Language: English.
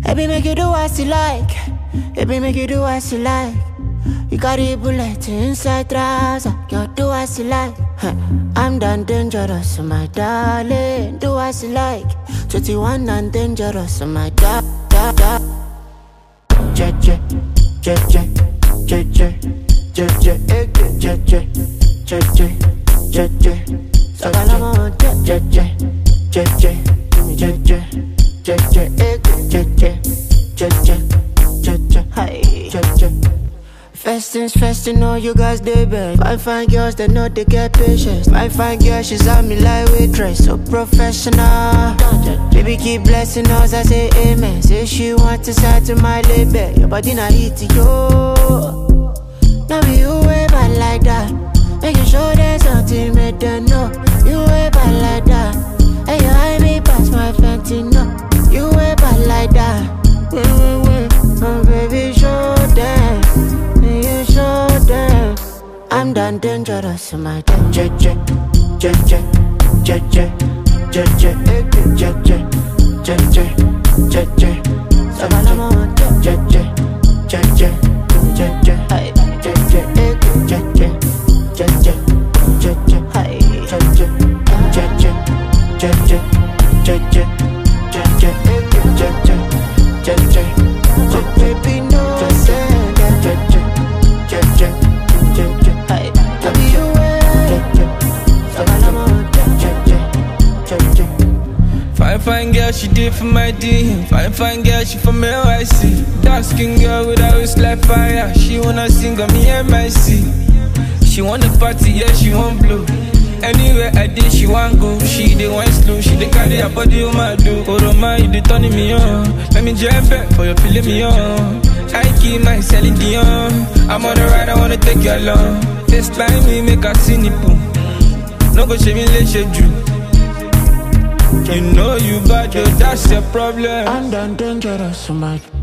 Baby, make you do what you like. Baby, make you do what you like. You got a bullet inside trouser. You do what you like. I'm done dangerous, my darling. Do what you like. 21 and dangerous, my darling. JJ, JJ, JJ, JJ, JJ, JJ, JJ, Sagalama, JJ, JJ, JJ, JJ, JJ, JJ, hi, JJ. First things first, you know you guys they bad. Fine girls, they know they get patience. Fine girl, she's on me like waitress, so professional. Baby, keep blessing us, I say amen. Say she want to side to my label. Your body not hit yo. Now be you way bad like that. Make you show them something, make them know. You way bad like that. Hey, you hide me past my fentanyl. You way bad like that. Oh, baby, show them. You show them. I'm done dangerous, my JJ, JJ, JJ, JJ, JJ, JJ, JJ, Sagalama, JJ, JJ, JJ, hi, JJ, JJ, JJ, JJ, hi, JJ, JJ, JJ, JJ, JJ, JJ, JJ, baby, no, say JJ. Fine girl, she did for my DM. Fine girl, she from LIC. Dark skin girl with a waist like fire. She wanna sing on me MIC. She want the party, yeah, she want blue. Anywhere I did, she want go. She dey wine slow, she dey carry her body on my do. Oroma, you dey turning me on. Let me drive back for you feeling me on. I keep my Celine Dion. I'm on the ride, I wanna take you along. This time we make a cynical. No go shame me, let you do. You know you bad, yo, that's your problem. I'm done dangerous, so much.